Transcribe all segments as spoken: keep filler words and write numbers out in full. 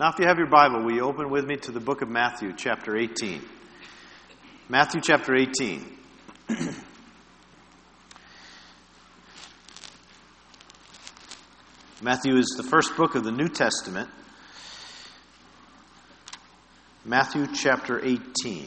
Now, if you have your Bible, will you open with me to the book of Matthew, chapter eighteen? Matthew, chapter eighteen. Matthew is the first book of the New Testament. Matthew, chapter eighteen.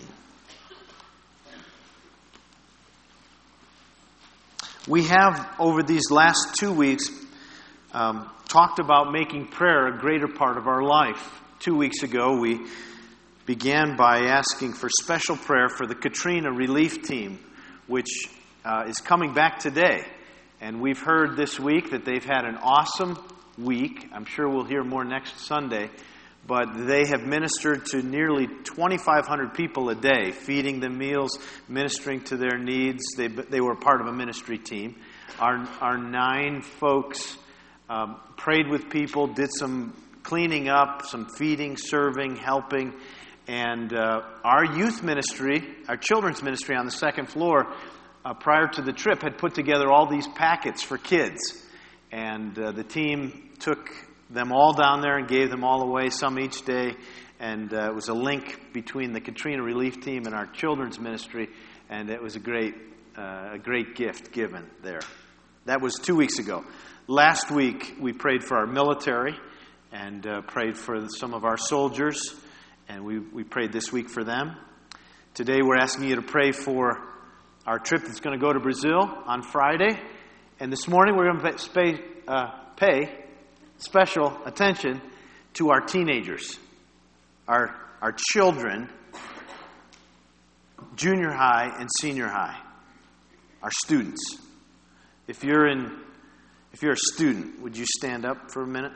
We have, over these last two weeks, um, talked about making prayer a greater part of our life. Two weeks ago, we began by asking for special prayer for the Katrina relief team, which uh, is coming back today. And we've heard this week that they've had an awesome week. I'm sure we'll hear more next Sunday. But they have ministered to nearly twenty-five hundred people a day, feeding them meals, ministering to their needs. They they were part of a ministry team. Our, our nine folks um, prayed with people, did some cleaning up, some feeding, serving, helping. And uh, our youth ministry, our children's ministry on the second floor, uh, prior to the trip, had put together all these packets for kids. And uh, the team took them all down there and gave them all away, some each day. And uh, it was a link between the Katrina relief team and our children's ministry. And it was a great, uh, a great gift given there. That was two weeks ago. Last week, we prayed for our military and uh, prayed for some of our soldiers. And we, we prayed this week for them. Today we're asking you to pray for our trip that's going to go to Brazil on Friday. And this morning we're going to pay, uh, pay special attention to our teenagers, our, our children, junior high and senior high, our students. If you're in, if you're a student, would you stand up for a minute?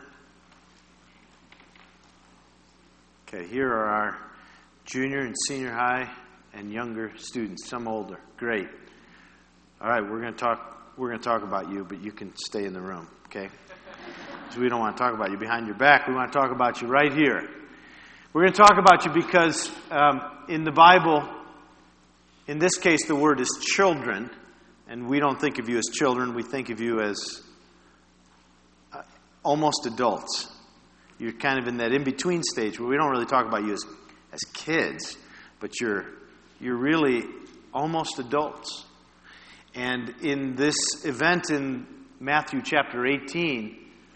Okay, here are our junior and senior high and younger students, some older. Great. All right, we're going to talk we're going to talk about you, but you can stay in the room, okay? Because we don't want to talk about you behind your back. We want to talk about you right here. We're going to talk about you because um, in the Bible, in this case, the word is children, and we don't think of you as children. We think of you as uh, almost adults. You're kind of in that in-between stage where we don't really talk about you as, as kids, but you're you're really almost adults. And in this event in Matthew chapter eighteen,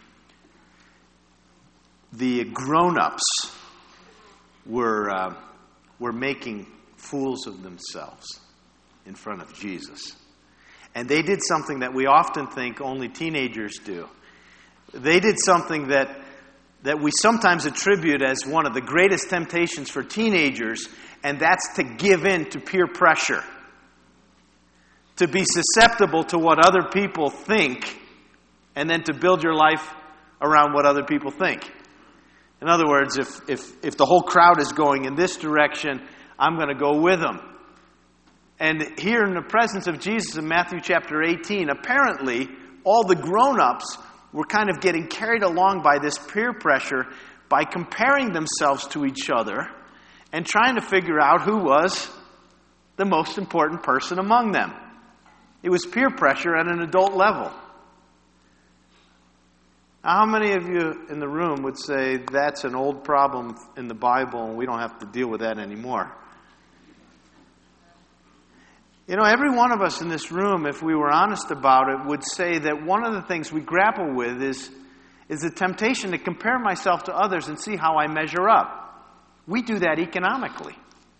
the grown-ups were uh, were making fools of themselves in front of Jesus. And they did something that we often think only teenagers do. They did something that that we sometimes attribute as one of the greatest temptations for teenagers, and that's to give in to peer pressure. To be susceptible to what other people think, and then to build your life around what other people think. In other words, if, if, if the whole crowd is going in this direction, I'm going to go with them. And here in the presence of Jesus in Matthew chapter eighteen, apparently all the grown-ups were kind of getting carried along by this peer pressure by comparing themselves to each other and trying to figure out who was the most important person among them. It was peer pressure at an adult level. Now, how many of you in the room would say that's an old problem in the Bible and we don't have to deal with that anymore? You know, every one of us in this room, if we were honest about it, would say that one of the things we grapple with is, is the temptation to compare myself to others and see how I measure up. We do that economically.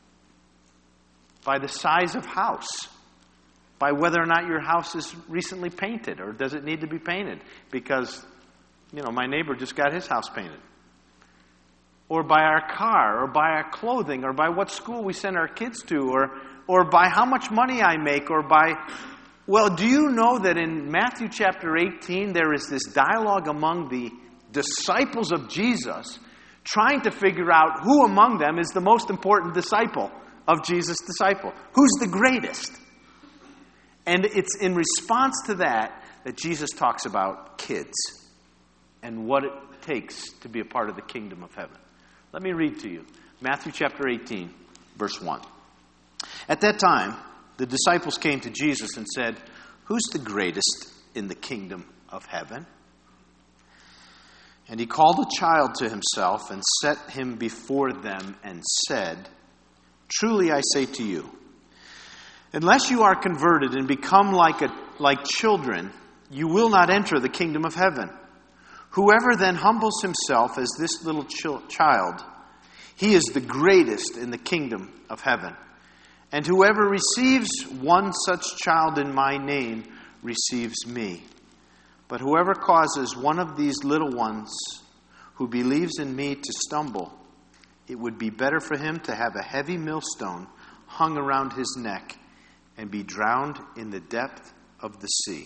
By the size of house. By whether or not your house is recently painted or does it need to be painted because, you know, my neighbor just got his house painted. Or by our car, or by our clothing, or by what school we send our kids to, or or by how much money I make, or by... Well, do you know that in Matthew chapter eighteen, there is this dialogue among the disciples of Jesus trying to figure out who among them is the most important disciple of Jesus' disciple. Who's the greatest? And it's in response to that that Jesus talks about kids and what it takes to be a part of the kingdom of heaven. Let me read to you. Matthew chapter eighteen, verse one. At that time, the disciples came to Jesus and said, "Who's the greatest in the kingdom of heaven?" And he called a child to himself and set him before them and said, "Truly I say to you, unless you are converted and become like a, like children, you will not enter the kingdom of heaven. Whoever then humbles himself as this little ch- child, he is the greatest in the kingdom of heaven. And whoever receives one such child in my name receives me. But whoever causes one of these little ones who believes in me to stumble, it would be better for him to have a heavy millstone hung around his neck and be drowned in the depth of the sea.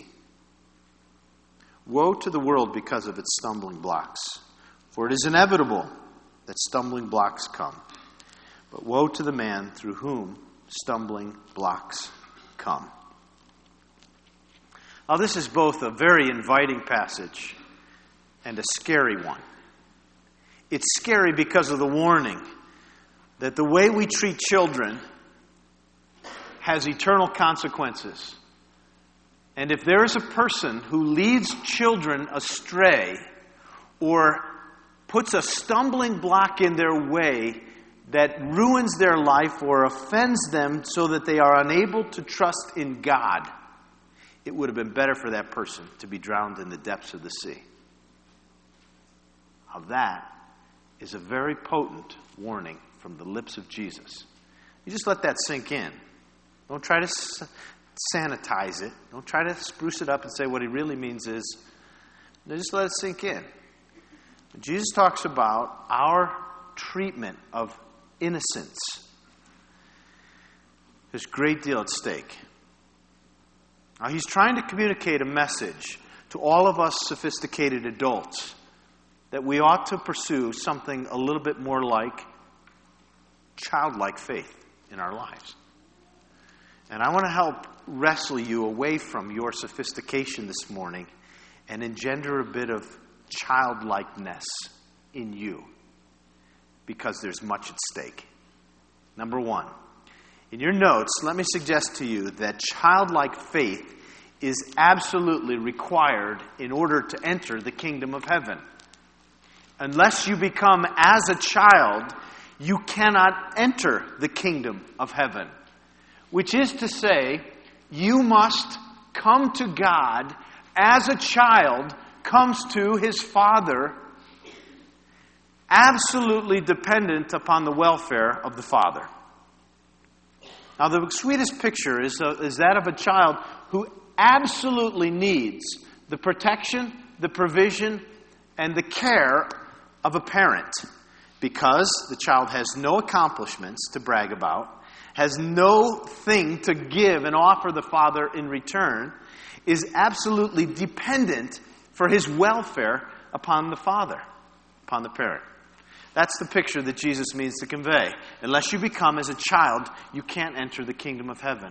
Woe to the world because of its stumbling blocks, for it is inevitable that stumbling blocks come. But woe to the man through whom stumbling blocks come." Now, this is both a very inviting passage and a scary one. It's scary because of the warning that the way we treat children has eternal consequences. And if there is a person who leads children astray or puts a stumbling block in their way that ruins their life or offends them so that they are unable to trust in God, it would have been better for that person to be drowned in the depths of the sea. Now that is a very potent warning from the lips of Jesus. You just let that sink in. Don't try to sanitize it. Don't try to spruce it up and say what he really means is. Just let it sink in. Jesus talks about our treatment of innocence. There's a great deal at stake. Now, he's trying to communicate a message to all of us sophisticated adults that we ought to pursue something a little bit more like childlike faith in our lives. And I want to help wrestle you away from your sophistication this morning and engender a bit of childlikeness in you, because there's much at stake. Number one, in your notes, let me suggest to you that childlike faith is absolutely required in order to enter the kingdom of heaven. Unless you become as a child, you cannot enter the kingdom of heaven. Which is to say, you must come to God as a child comes to his father, absolutely dependent upon the welfare of the father. Now, the sweetest picture is, uh, is that of a child who absolutely needs the protection, the provision, and the care of a parent, because the child has no accomplishments to brag about, has no thing to give and offer the father in return, is absolutely dependent for his welfare upon the father, upon the parent. That's the picture that Jesus means to convey. Unless you become as a child, you can't enter the kingdom of heaven.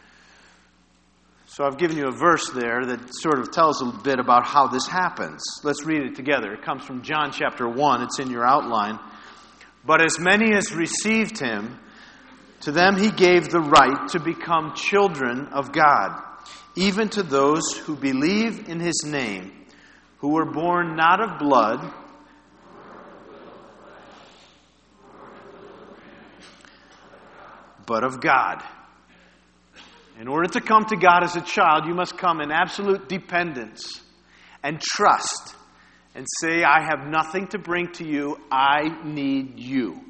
So I've given you a verse there that sort of tells a bit about how this happens. Let's read it together. It comes from John chapter one. It's in your outline. "But as many as received him, to them he gave the right to become children of God, even to those who believe in his name, who were born not of blood, but of God." In order to come to God as a child, you must come in absolute dependence and trust and say, "I have nothing to bring to you. I need you."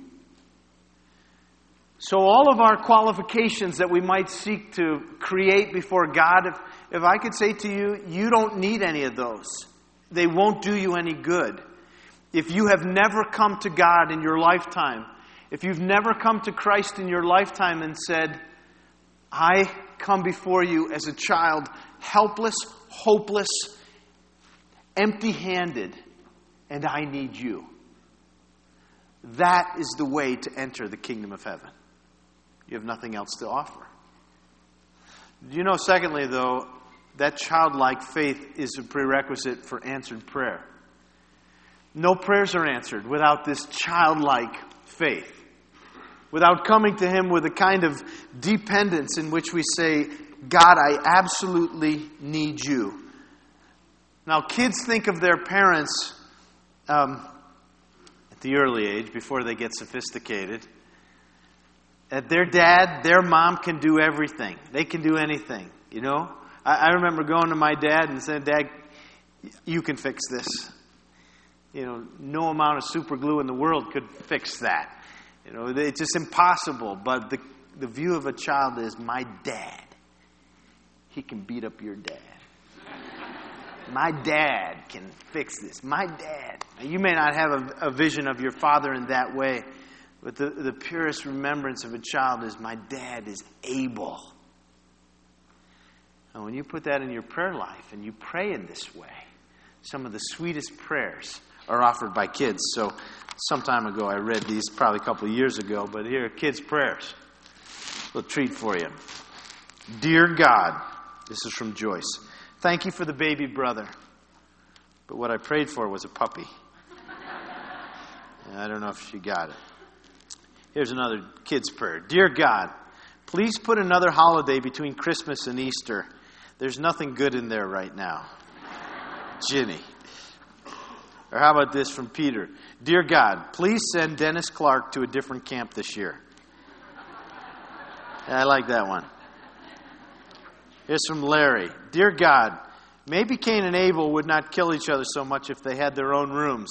So all of our qualifications that we might seek to create before God, if, if I could say to you, you don't need any of those. They won't do you any good. If you have never come to God in your lifetime, if you've never come to Christ in your lifetime and said, "I come before you as a child, helpless, hopeless, empty-handed, and I need you," that is the way to enter the kingdom of heaven. You have nothing else to offer. You know, secondly, though, that childlike faith is a prerequisite for answered prayer. No prayers are answered without this childlike faith. Without coming to him with a kind of dependence in which we say, "God, I absolutely need you." Now, kids think of their parents um, at the early age, before they get sophisticated, that their dad, their mom can do everything. They can do anything, you know. I, I remember going to my dad and saying, Dad, you can fix this. You know, no amount of super glue in the world could fix that. You know, it's just impossible. But the, the view of a child is, my dad, he can beat up your dad. My dad can fix this. My dad. Now, you may not have a, a vision of your father in that way, but the, the purest remembrance of a child is, my dad is able. And when you put that in your prayer life and you pray in this way, some of the sweetest prayers are offered by kids. So some time ago I read these, probably a couple of years ago, but here are kids' prayers. A little treat for you. Dear God, this is from Joyce. Thank you for the baby brother, but what I prayed for was a puppy. I don't know if she got it. Here's another kid's prayer. Dear God, please put another holiday between Christmas and Easter. There's nothing good in there right now. Ginny. Or how about this from Peter? Dear God, please send Dennis Clark to a different camp this year. Yeah, I like that one. Here's from Larry. Dear God, maybe Cain and Abel would not kill each other so much if they had their own rooms.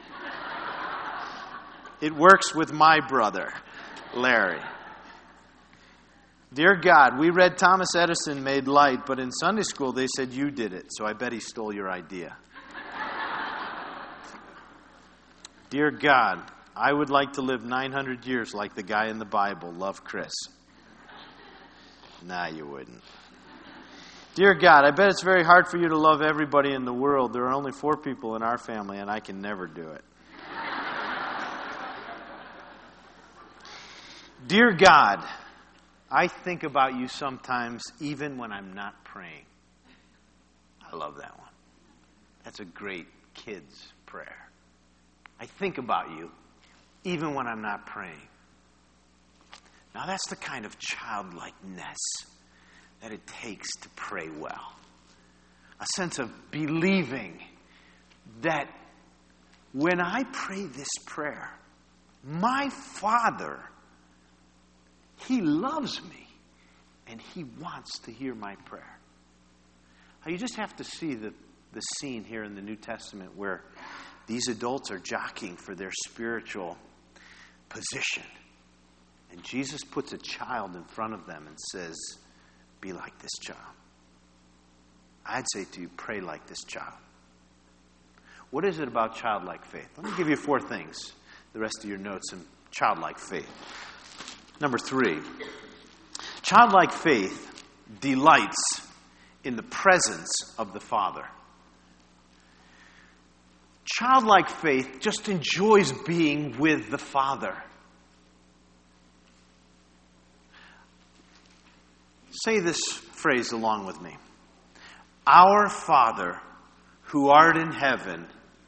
It works with my brother, Larry. Dear God, we read Thomas Edison made light, but in Sunday school they said you did it, so I bet he stole your idea. Dear God, I would like to live nine hundred years like the guy in the Bible. Love, Chris. Nah, you wouldn't. Dear God, I bet it's very hard for you to love everybody in the world. There are only four people in our family, and I can never do it. Dear God, I think about you sometimes even when I'm not praying. I love that one. That's a great kid's prayer. I think about you even when I'm not praying. Now that's the kind of childlikeness that it takes to pray well. A sense of believing that when I pray this prayer, my Father, He loves me and He wants to hear my prayer. Now you just have to see the, the scene here in the New Testament where these adults are jockeying for their spiritual position. And Jesus puts a child in front of them and says, be like this child. I'd say to you, pray like this child. What is it about childlike faith? Let me give you four things, the rest of your notes in childlike faith. Number three, childlike faith delights in the presence of the Father. Childlike faith just enjoys being with the Father. Say this phrase along with me. Our Father, who art in heaven,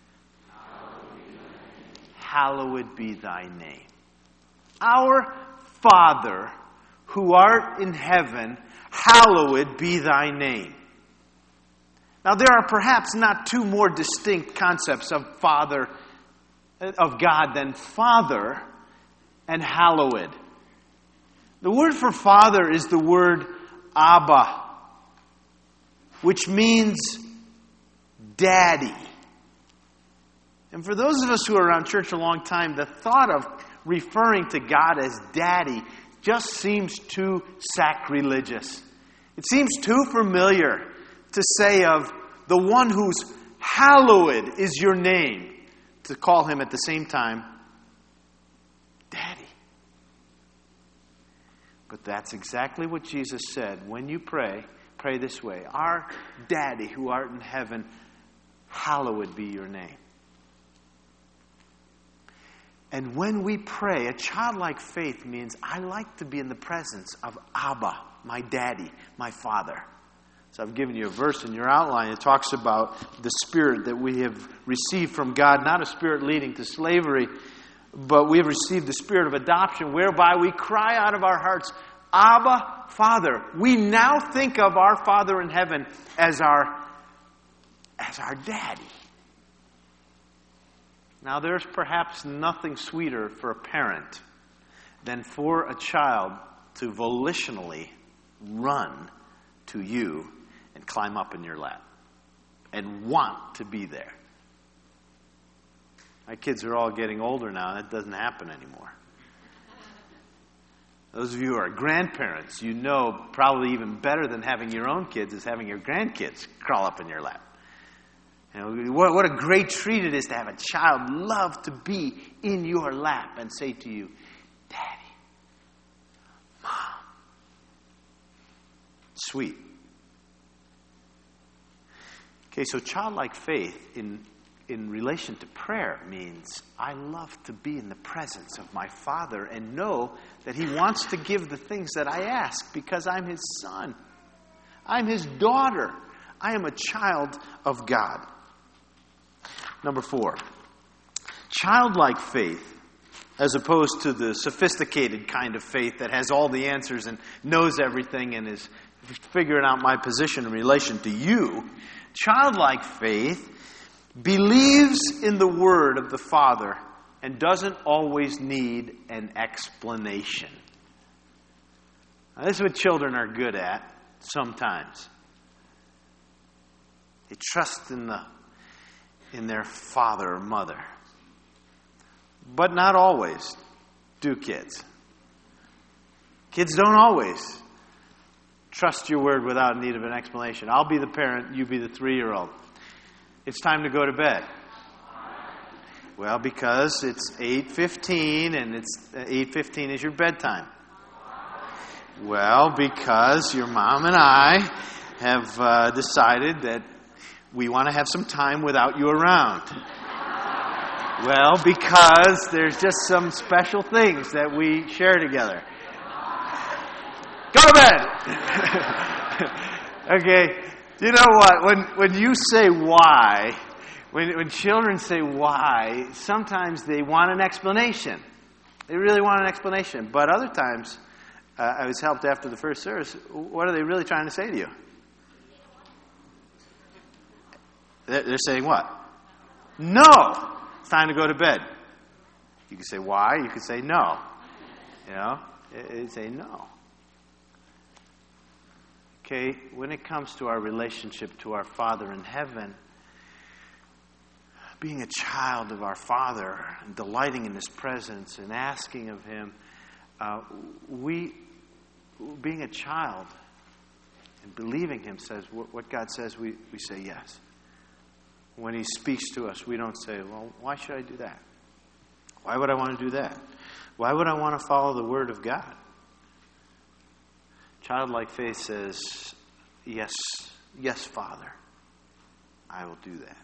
hallowed be thy name. Our Father, who art in heaven, hallowed be thy name. Now there are perhaps not two more distinct concepts of Father, of God than Father and hallowed. The word for Father is the word Abba, which means daddy. And for those of us who are around church a long time, the thought of referring to God as daddy just seems too sacrilegious. It seems too familiar to say of the one whose hallowed is your name, to call him at the same time daddy. But that's exactly what Jesus said. When you pray, pray this way. Our Daddy who art in heaven, hallowed be your name. And when we pray, a childlike faith means I like to be in the presence of Abba, my daddy, my Father. So I've given you a verse in your outline. It talks about the spirit that we have received from God, not a spirit leading to slavery, but we have received the spirit of adoption, whereby we cry out of our hearts, Abba, Father. We now think of our Father in heaven as our, as our daddy. Now, there's perhaps nothing sweeter for a parent than for a child to volitionally run to you and climb up in your lap and want to be there. My kids are all getting older now, and that doesn't happen anymore. Those of you who are grandparents, you know probably even better than having your own kids is having your grandkids crawl up in your lap. You know, what, what a great treat it is to have a child love to be in your lap and say to you, Daddy, Mom. Sweet. Okay, so childlike faith in in relation to prayer means I love to be in the presence of my Father and know that He wants to give the things that I ask because I'm His son. I'm His daughter. I am a child of God. Number four, childlike faith, as opposed to the sophisticated kind of faith that has all the answers and knows everything and is figuring out my position in relation to you. Childlike faith believes in the word of the Father and doesn't always need an explanation. Now, this is what children are good at sometimes. They trust in the in their father or mother. But not always do kids. Kids don't always trust your word without need of an explanation. I'll be the parent, you be the three-year-old. It's time to go to bed. Well, because it's eight fifteen and it's eight fifteen is your bedtime. Well, because your mom and I have uh, decided that we want to have some time without you around. Well, because there's just some special things that we share together. Go to bed! Okay. You know what? When when you say why, when when children say why, sometimes they want an explanation. They really want an explanation. But other times, uh, I was helped after the first service. What are they really trying to say to you? They're, they're saying what? No. It's time to go to bed. You can say why. You can say no. You know, they say no. Okay, when it comes to our relationship to our Father in heaven, being a child of our Father, and delighting in His presence and asking of Him, uh, we, being a child and believing Him, says what God says, we, we say yes. When He speaks to us, we don't say, well, why should I do that? Why would I want to do that? Why would I want to follow the Word of God? Childlike faith says, yes, yes, Father, I will do that.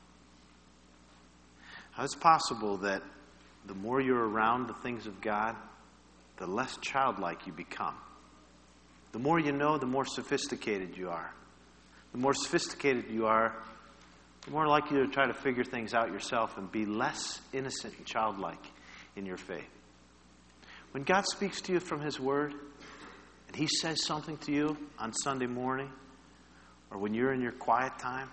Now, it's possible that the more you're around the things of God, the less childlike you become. The more you know, the more sophisticated you are. The more sophisticated you are, the more likely to try to figure things out yourself and be less innocent and childlike in your faith. When God speaks to you from His Word, and He says something to you on Sunday morning, or when you're in your quiet time,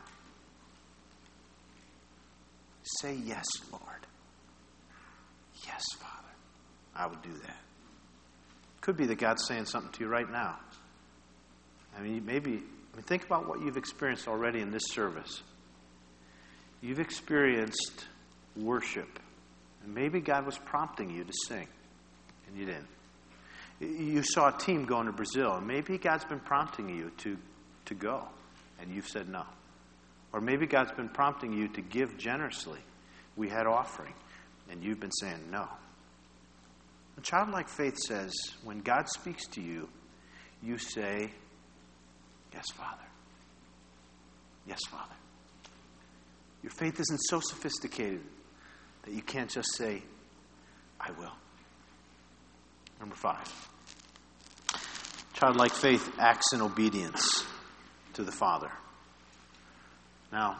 say, yes, Lord. Yes, Father. I will do that. Could be that God's saying something to you right now. I mean, maybe, I mean, think about what you've experienced already in this service. You've experienced worship. And maybe God was prompting you to sing, and you didn't. You saw a team going to Brazil, and maybe God's been prompting you to, to go, and you've said no. Or maybe God's been prompting you to give generously. We had offering, and you've been saying no. A childlike faith says, when God speaks to you, you say, yes, Father. Yes, Father. Your faith isn't so sophisticated that you can't just say, I will. Number five. Childlike faith acts in obedience to the Father. Now,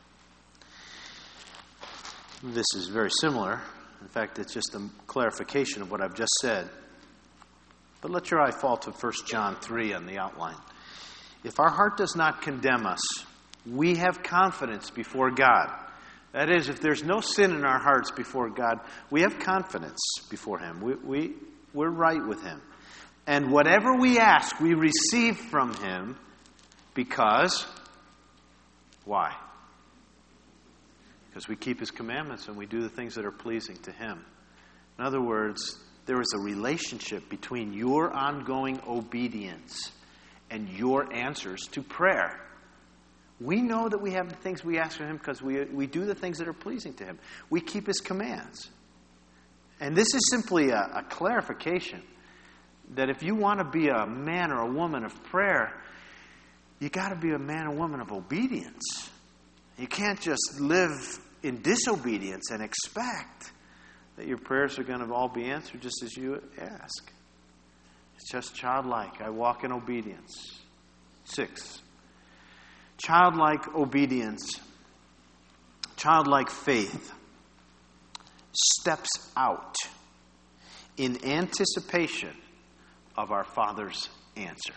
this is very similar. In fact, it's just a clarification of what I've just said. But let your eye fall to First John three on the outline. If our heart does not condemn us, we have confidence before God That is, if there's no sin in our hearts before God, we have confidence before Him. We, we, we're right with Him. And whatever we ask, we receive from Him because, why? Because we keep His commandments and we do the things that are pleasing to Him. In other words, there is a relationship between your ongoing obedience and your answers to prayer. We know that we have the things we ask for Him because we, we do the things that are pleasing to Him. We keep His commands. And this is simply a, a clarification that if you want to be a man or a woman of prayer, you got to be a man or woman of obedience. You can't just live in disobedience and expect that your prayers are going to all be answered just as you ask. It's just childlike. I walk in obedience. Six. Childlike obedience, childlike faith steps out in anticipation of our Father's answer.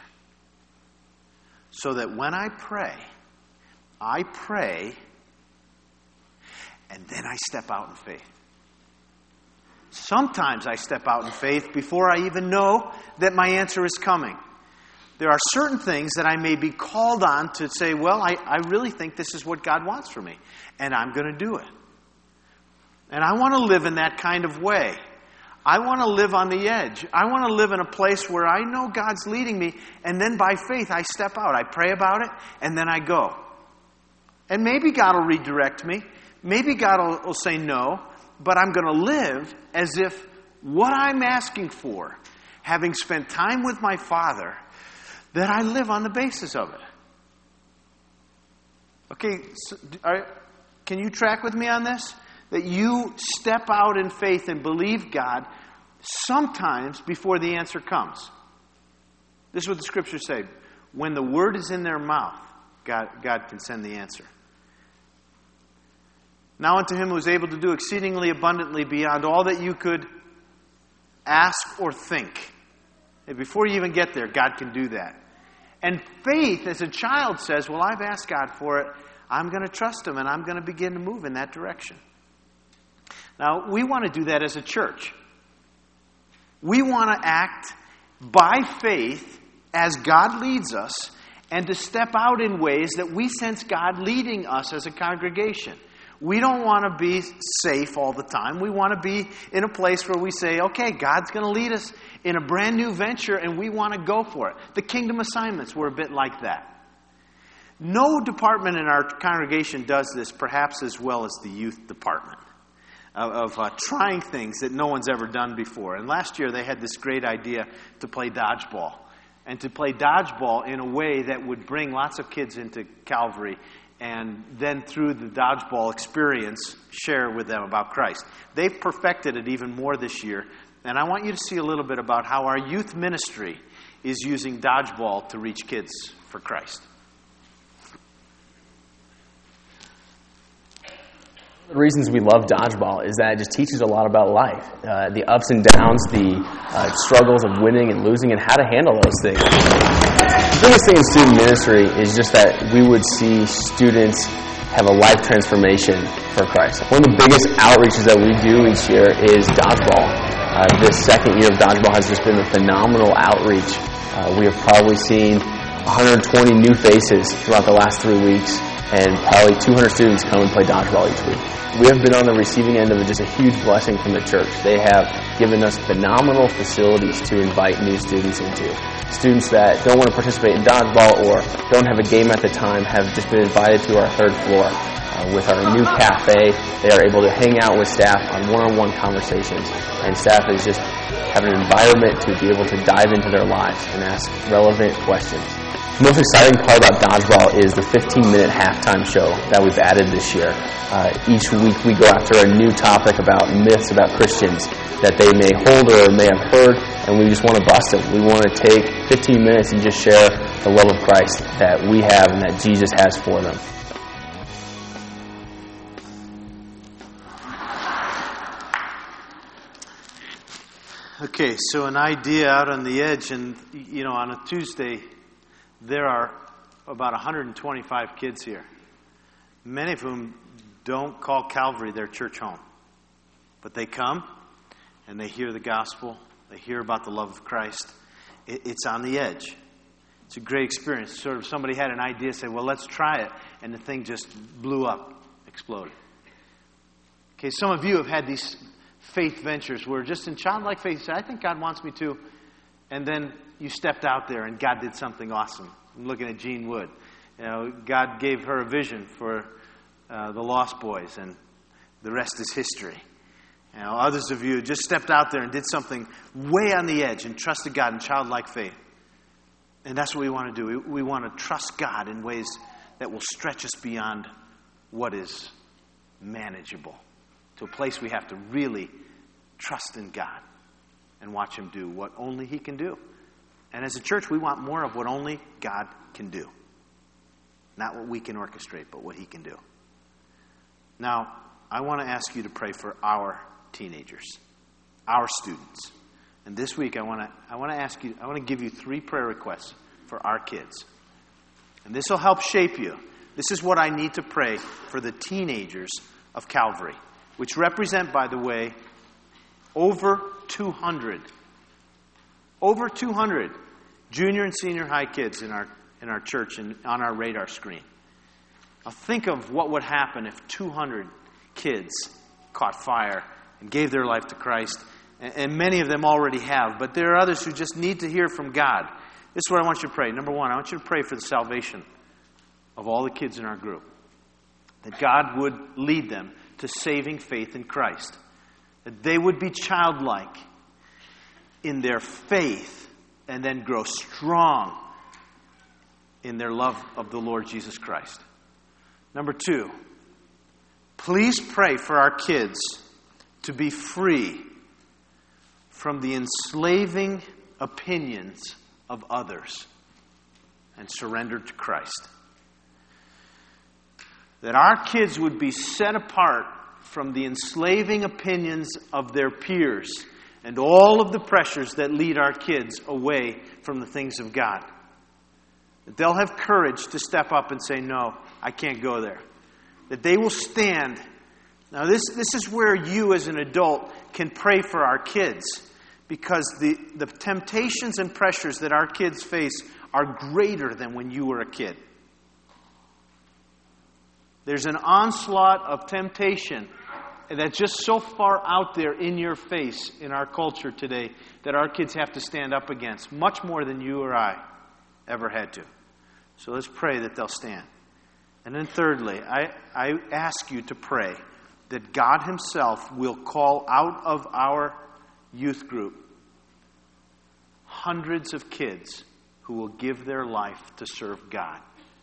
So that when I pray, I pray and then I step out in faith. Sometimes I step out in faith before I even know that my answer is coming. There are certain things that I may be called on to say, well, I, I really think this is what God wants for me, and I'm going to do it. And I want to live in that kind of way. I want to live on the edge. I want to live in a place where I know God's leading me, and then by faith I step out. I pray about it, and then I go. And maybe God will redirect me. Maybe God will, will say no, but I'm going to live as if what I'm asking for, having spent time with my Father, that I live on the basis of it. Okay, so are, can you track with me on this? That you step out in faith and believe God sometimes before the answer comes. This is what the Scriptures say. When the word is in their mouth, God, God can send the answer. Now unto Him who is able to do exceedingly abundantly beyond all that you could ask or think. And before you even get there, God can do that. And faith, as a child says, well, I've asked God for it. I'm going to trust Him, and I'm going to begin to move in that direction. Now, we want to do that as a church. We want to act by faith as God leads us and to step out in ways that we sense God leading us as a congregation. We don't want to be safe all the time. We want to be in a place where we say, okay, God's going to lead us in a brand new venture and we want to go for it. The kingdom assignments were a bit like that. No department in our congregation does this perhaps as well as the youth department. Of, of uh, trying things that no one's ever done before. And last year they had this great idea to play dodgeball. And to play dodgeball in a way that would bring lots of kids into Calvary. And then through the dodgeball experience, share with them about Christ. They've perfected it even more this year. And I want you to see a little bit about how our youth ministry is using dodgeball to reach kids for Christ. One of the reasons we love dodgeball is that it just teaches a lot about life. Uh, the ups and downs, the uh, struggles of winning and losing, and how to handle those things. The biggest thing in student ministry is just that we would see students have a life transformation for Christ. One of the biggest outreaches that we do each year is dodgeball. Uh, this second year of dodgeball has just been a phenomenal outreach. Uh, we have probably seen one hundred twenty new faces throughout the last three weeks. And probably two hundred students come and play dodgeball each week. We have been on the receiving end of just a huge blessing from the church. They have given us phenomenal facilities to invite new students into. Students that don't want to participate in dodgeball or don't have a game at the time have just been invited to our third floor. Uh, with our new cafe, they are able to hang out with staff on one-on-one conversations. And staff is just have an environment to be able to dive into their lives and ask relevant questions. The most exciting part about dodgeball is the fifteen-minute halftime show that we've added this year. Uh, each week we go after a new topic about myths about Christians that they may hold or may have heard, and we just want to bust them. We want to take fifteen minutes and just share the love of Christ that we have and that Jesus has for them. Okay, so an idea out on the edge, and you know, on a Tuesday, there are about one hundred twenty-five kids here, many of whom don't call Calvary their church home. But they come and they hear the gospel. They hear about the love of Christ. It, it's on the edge. It's a great experience. Sort of somebody had an idea, say, well, let's try it. And the thing just blew up, exploded. Okay, some of you have had these faith ventures where just in childlike faith, you say, I think God wants me to. And then you stepped out there and God did something awesome. I'm looking at Jean Wood. You know, God gave her a vision for uh, the Lost Boys, and the rest is history. You know, others of you just stepped out there and did something way on the edge and trusted God in childlike faith. And that's what we want to do. We, we want to trust God in ways that will stretch us beyond what is manageable, to a place we have to really trust in God and watch Him do what only He can do. And as a church, we want more of what only God can do. Not what we can orchestrate, but what He can do. Now, I want to ask you to pray for our teenagers, our students. And this week, I want to I want to ask you, I want to give you three prayer requests for our kids. And this will help shape you. This is what I need to pray for the teenagers of Calvary, which represent, by the way, over two hundred. Over two hundred junior and senior high kids in our in our church and on our radar screen. Now think of what would happen if two hundred kids caught fire and gave their life to Christ. And, and many of them already have. But there are others who just need to hear from God. This is what I want you to pray. Number one, I want you to pray for the salvation of all the kids in our group. That God would lead them to saving faith in Christ. That they would be childlike in their faith and then grow strong in their love of the Lord Jesus Christ. Number two, please pray for our kids to be free from the enslaving opinions of others and surrender to Christ. That our kids would be set apart from the enslaving opinions of their peers and all of the pressures that lead our kids away from the things of God. That they'll have courage to step up and say, no, I can't go there. That they will stand. Now this, this is where you as an adult can pray for our kids, because the, the temptations and pressures that our kids face are greater than when you were a kid. There's an onslaught of temptation that's just so far out there in your face in our culture today that our kids have to stand up against, much more than you or I ever had to. So let's pray that they'll stand. And then thirdly, I, I ask you to pray that God Himself will call out of our youth group hundreds of kids who will give their life to serve God.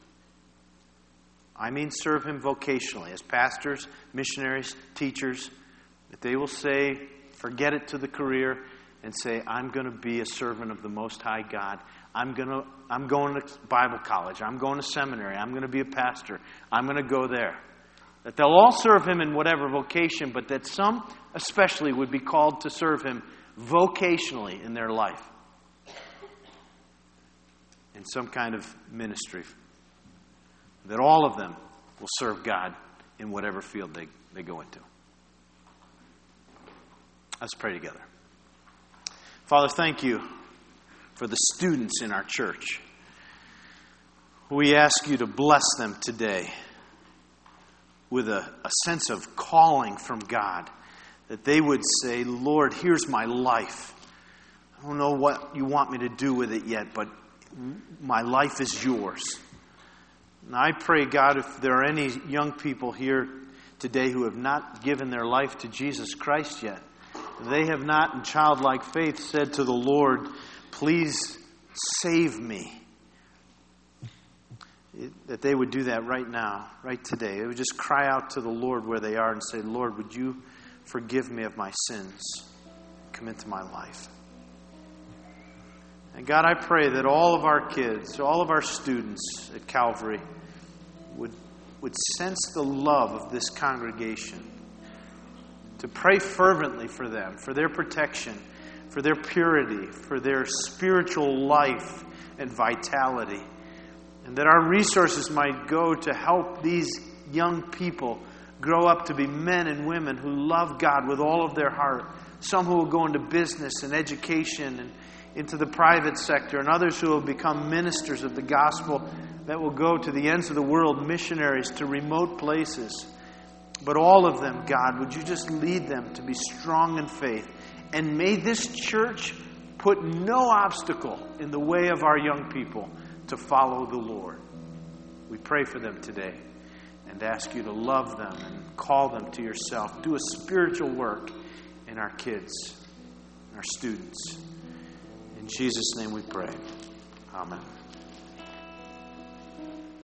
I mean serve Him vocationally, as pastors, missionaries, teachers, that they will say, forget it to the career, and say, I'm going to be a servant of the Most High God. I'm going to, I'm going to Bible college. I'm going to seminary. I'm going to be a pastor. I'm going to go there. That they'll all serve Him in whatever vocation, but that some especially would be called to serve Him vocationally in their life. In some kind of ministry. That all of them will serve God in whatever field they, they go into. Let's pray together. Father, thank you for the students in our church. We ask you to bless them today with a, a sense of calling from God. That they would say, Lord, here's my life. I don't know what you want me to do with it yet, but my life is yours. And I pray, God, if there are any young people here today who have not given their life to Jesus Christ yet, they have not in childlike faith said to the Lord, please save me. It, that they would do that right now, right today. They would just cry out to the Lord where they are and say, Lord, would you forgive me of my sins? Come into my life. And God, I pray that all of our kids, all of our students at Calvary would, would sense the love of this congregation. To pray fervently for them, for their protection, for their purity, for their spiritual life and vitality. And that our resources might go to help these young people grow up to be men and women who love God with all of their heart. Some who will go into business and education and into the private sector, and others who will become ministers of the gospel that will go to the ends of the world, missionaries to remote places. But all of them, God, would you just lead them to be strong in faith? And may this church put no obstacle in the way of our young people to follow the Lord. We pray for them today and ask you to love them and call them to yourself. Do a spiritual work in our kids, our students. In Jesus' name we pray. Amen.